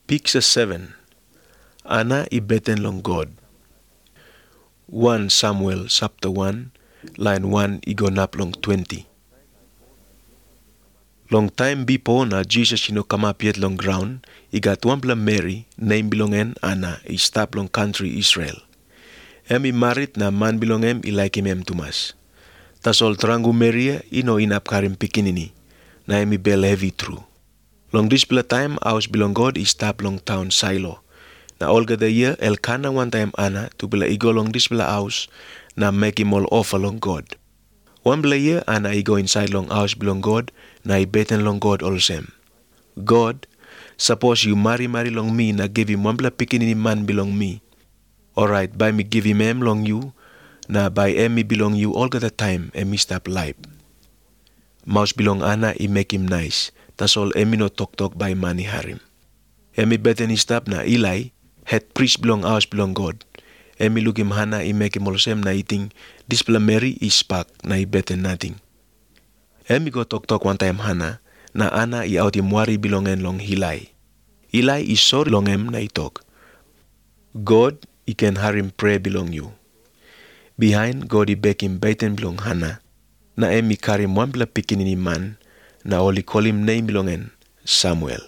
Picture 7. Ana ibeten long God. 1 Samuel chapter 1, line 1 igonap long 20. Long time before na Jesus come up yet long ground, he got one Mary, name belongen Anna, he stop long country Israel. He married na man belongem I like him tumas. Tasol trangu Maria, inap karim pikinini, na he bel heavy true. Long this time, house belong God, he stop long town Silo. Na olga the year, Elkanah one time Anna, to bela igo long this house, na make him all offer long God. One year, Anna I go inside long house belong God, na I beten long God olsem. God, suppose you marry long me, na give him one pikinini man belong me. Alright, by me give him long you, na by me belong you all the time, me stop life. Mouse belong Anna, I make him nice. Tas all me no talk by money harim. Me beten stop na Eli, head priest belong house belong God. Me look him Hannah, I make him olsem na eating, this Mary is spark, na I beten nothing. Me go talk one time Hannah, na Anna I out him worry belongen long Eli. Eli is sorry long him na I talk. God, I can harim pray belong you. Behind God I beg him beten belong Hannah, na me carry one pikinini man, na only call him name belongen Samuel.